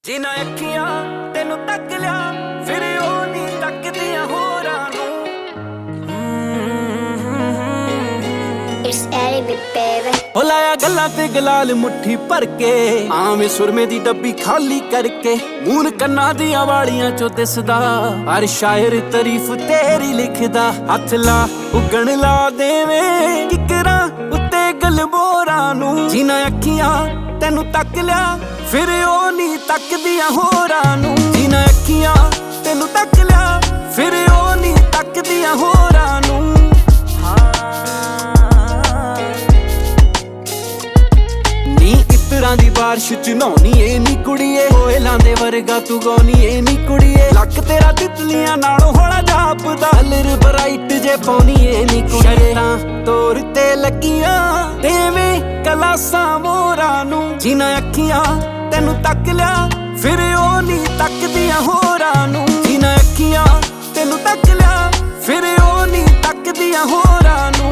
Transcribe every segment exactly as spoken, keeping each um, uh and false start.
ਜਿਨ੍ਹਾਂ ਅੱਖੀਆਂ ਤੈਨੂੰ ਤੱਕ ਲਿਆ ਫਿਰ ਉਹ ਨਹੀਂ ਤੱਕਦੀਆਂ ਹੋਰਾਂ ਨੂੰ। It's Arabic, baby. ਉਹ ਲਾਇਆ ਗੱਲਾਂ ਤੇ ਗਲਾਲ ਮੁੱਠੀ ਭਰ ਕੇ, ਆਵੇਂ ਸੁਰਮੇ ਦੀ ਡੱਬੀ ਖਾਲੀ ਕਰਕੇ, ਮੂਨ ਕੰਨਾਂ ਦੀਆਂ ਵਾਲੀਆਂ ਚੋਂ ਦਿਸਦਾ ਹਰ ਸ਼ਾਇਰ ਤਾਰੀਫ ਤੇਰੀ ਲਿਖਦਾ। ਹੱਥ ਲਾ ਉਗਣ ਲਾ ਦੇਵੇਂ ਕਿਕਰਾਂ ਉੱਤੇ ਗਲਬੋਰਾਂ ਨੂੰ। ਜਿਨ੍ਹਾਂ ਅੱਖੀਆਂ ਤੈਨੂੰ ਤੱਕ ਲਿਆ ਫਿਰ ਉਹ ਨਹੀਂ ਤੱਕਦੀਆਂ ਹੋਰਾਂ ਨੂੰ। ਜਿਨ੍ਹਾਂ ਅੱਖੀਆਂ ਤੈਨੂੰ ਤੱਕ ਲਿਆ ਫਿਰ ਉਹ ਨਹੀਂ ਤੱਕਦੀਆਂ ਹੋਰਾਂ ਨੂੰ। ਇਤਰਾਂ ਦੀ ਬਾਰਿਸ਼ ਚ ਨਹਾਉਣੀ ਏ ਨੀ ਕੁੜੀਏ, ਕੋਇਲਾਂ ਦੇ ਵਰਗਾ ਤੂੰ ਗਾਉਣੀ ਏ ਨੀ ਕੁੜੀਏ। ਲੱਕ ਤੇਰਾ ਤਿਤਲੀਆਂ ਨਾਲੋਂ ਹੌਲਾ ਜਾਪਦਾ, ਕਲਰ ਬਰਾਈਟ ਜੇ ਪਾਉਣੀ ਏ ਨੀ ਕੁੜੀਏ। ਤੋਰ ਤੇ ਲੱਗੀਆਂ ਦੇਵੇਂ ਕਲਾਸਾਂ ਮੋਰਾਂ ਨੂੰ। ਜਿਨ੍ਹਾਂ ਅੱਖੀਆਂ ਤੈਨੂੰ ਤੱਕ ਲਿਆ ਫਿਰ ਉਹ ਨਹੀਂ ਤੱਕਦੀਆਂ ਹੋਰਾਂ ਨੂੰ। ਜਿਨ੍ਹਾਂ ਅੱਖੀਆਂ ਤੈਨੂੰ ਤੱਕ ਲਿਆ ਫਿਰ ਉਹ ਨਹੀਂ ਤੱਕਦੀਆਂ ਹੋਰਾਂ ਨੂੰ।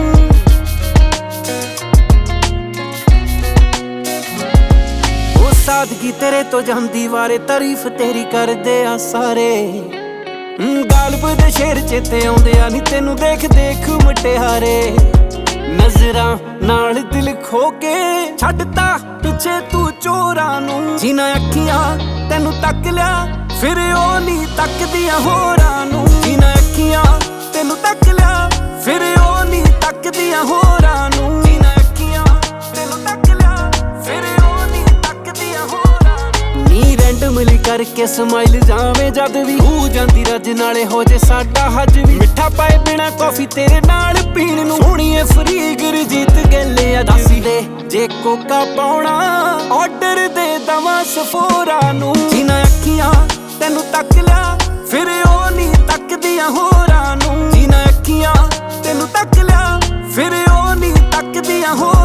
ਸਾਦਗੀ ਤੇਰੇ ਤੋਂ ਜਾਂਦੀ ਵਾਰੇ ਤਾਰੀਫ ਤੇਰੀ ਕਰਦੇ ਆ ਸਾਰੇ। ਗਾਲਬ ਦੇ ਸ਼ੇਰ ਚੇਤੇ ਆਉਂਦੇ ਆ ਨੀ ਤੈਨੂੰ ਦੇਖ ਦੇਖ ਮਟਿਆਰੇ। ਨਜ਼ਰਾਂ ਨਾਲ ਦਿਲ ਖੋ ਕੇ ਛੱਡਤਾ ਪਿੱਛੇ ਤੂੰ ਚੋਰਾਂ ਨੂੰ। ਜਿਨ੍ਹਾਂ ਅੱਖੀਆਂ ਤੈਨੂੰ ਤੱਕ ਲਿਆ ਫਿਰ ਉਹ ਨਹੀਂ ਤੱਕਦੀਆਂ ਹੋਰਾਂ ਨੂੰ। ਜਿਨ੍ਹਾਂ ਅੱਖੀਆਂ ਤੈਨੂੰ ਤੱਕ ਲਿਆ ਫਿਰ ਉਹ ਨਹੀਂ ਤੱਕਦੀਆਂ ਹੋਰਾਂ ਨੂੰ। ਜਿਨ੍ਹਾਂ ਅੱਖੀਆਂ ਤੈਨੂੰ ਤੱਕ ਲਿਆ ਫਿਰ ਉਹ ਨਹੀਂ ਤੱਕਦੀਆਂ ਹੋਰਾਂ ਨੂੰ। ਨੀ ਰੈਂਡਮਲੀ ਕਰਕੇ ਸਮਾਈਲ ਜਾਵੇਂ ਜਦ ਵੀ ਹੋ ਜਾਂਦੀ ਰੱਜ ਨਾਲੇ ਹੋ ਜੇ ਸਾਡਾ ਹੱਜ ਵੀ। ਮਿੱਠਾ ਪਾਏ ਬਿਨਾ ਕਾਫੀ ਤੇਰੇ ਨਾਲ ਪੀਣ ਨੂੰ। ਸੋਹਣੀਏ ਫਰੀਕ ਰਜੀਤ ਗੱਲੇ ਆ ਦੱਸੀ ਦੇ ਜੇ ਕੋਕਾ ਪਾਉਣਾ ਆਰਡਰ ਦੇ ਦਵਾਂ ਸਫੋਰਾਂ ਨੂੰ। ਜਿਨ੍ਹਾਂ ਅੱਖੀਆਂ ਤੈਨੂੰ ਤੱਕ ਲਿਆ ਫਿਰ ਉਹ ਨਹੀਂ ਤੱਕਦੀਆਂ ਹੋਰਾਂ ਨੂੰ। ਜਿਨ੍ਹਾਂ ਅੱਖੀਆਂ ਤੈਨੂੰ ਤੱਕ ਲਿਆ ਫਿਰ ਉਹ ਨਹੀਂ ਤੱਕਦੀਆਂ ਹੋਰਾਂ ਨੂੰ।